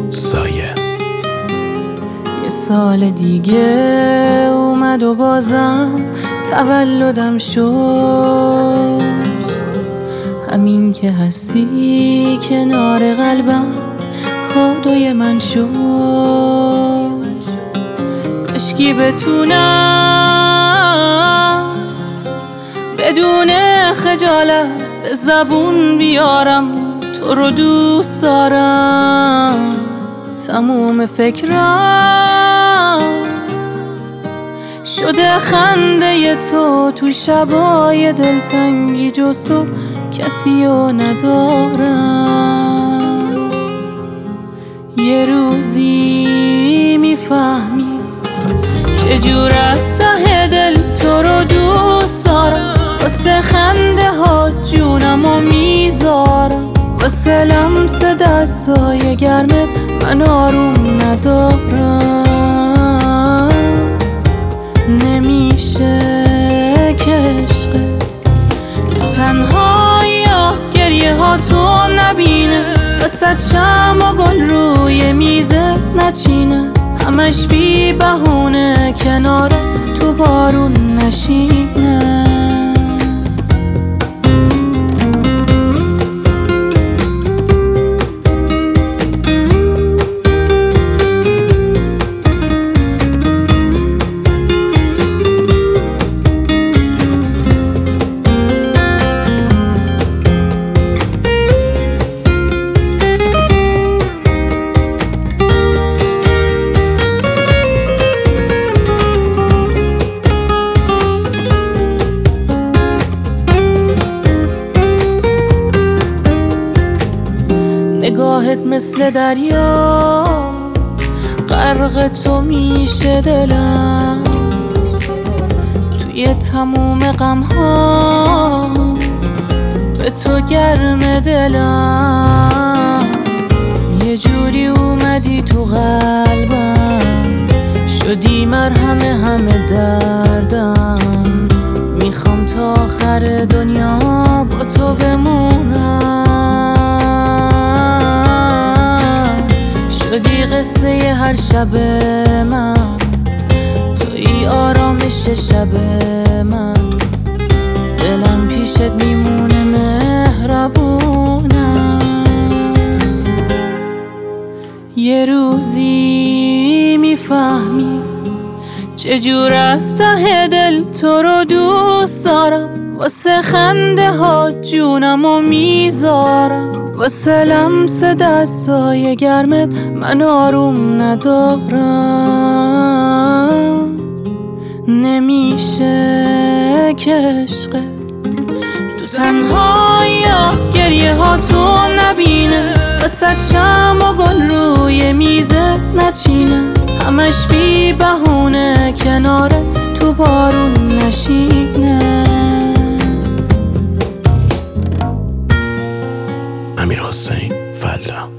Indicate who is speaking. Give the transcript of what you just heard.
Speaker 1: سایه.
Speaker 2: یه سال دیگه اومد و بازم تولدم شد. همین که هستی کنار قلبم کادوی من شد. کاشکی بتونم بدون خجالت به زبون بیارم تو رو دوست دارم. تموم فکرم شده خنده تو شبای دلتنگی، جز تو کسی رو ندارم. یه روزی میفهمی چجور از ته دل تو رو دوست دارم. واسه خنده ها جونمو میذارم، واسه لمس دستای گرمت من آروم ندارم. نمیشه که عشقه تنهایی گریه ها تو نبینه، واسه شم و گل روی میزه نچینه. همش بی بهونه کنارت تو بارون نشینه. نگاهت مثل دریا غرق تو میشه دلم. توی تموم غم‌ها به تو گرم دلم. یه جوری اومدی تو قلبم، شدی مرهم همه دردم. میخوام تا آخر دنیا با تو بمونم. شدی قصه هر شب من، توی آرامش شب من. دلم پیشت میمونه مهربونم. یه روزی میفهمی چجور از ته دل تو رو دوست دارم. واسه خنده ها جونمو میذارم، واسه لمس دستای گرمت من آروم ندارم. نمیشه که عشقه تو تنهایی گریه ها تو نبینه، واسه شم و گل روی میزه نچینه. همش بی بهونه کنارت تو بارون نشینه.
Speaker 1: امیرحسین فلا.